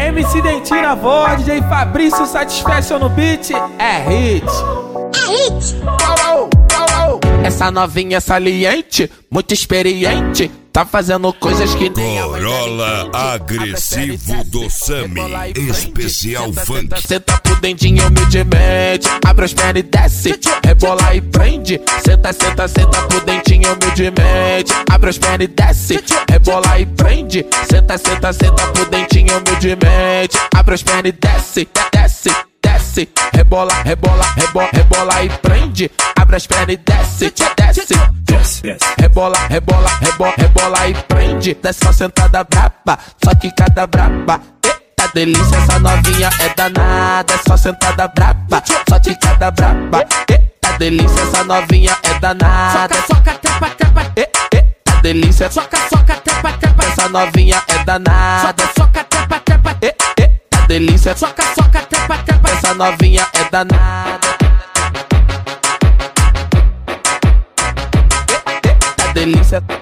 MC Dentinho na voz, DJ Fabrício Satisfaction no beat, é hit. Essa novinha saliente, muito experiente, tá fazendo coisas que nem Corolla agressivo do Sami, especial funk. Senta pro dentinho humildemente, abre as pernas e desce, rebola e prende. Senta, senta, senta pro dentinho humildemente, abre as pernas e desce, rebola e prende. Senta, senta, senta pro dentinho humildemente, abre as pernas e desce, desce, desce, rebola, rebola, rebola, rebola e prende. Abre as pernas e desce, desce, desce, rebola, rebola, rebola, rebola e prende. Desce só sentada braba, só que cada braba. Eita delícia, essa novinha é danada. É só sentada braba, só que cada braba. Eita delícia, essa novinha é danada. Soca, soca, trepa, trepa. Eita delícia, soca, soca, trepa, trepa. Essa novinha é danada. Soca, soca, trepa, trepa. Eita delícia, soca, soca, trepa, trepa. Essa novinha é danada. Delícia.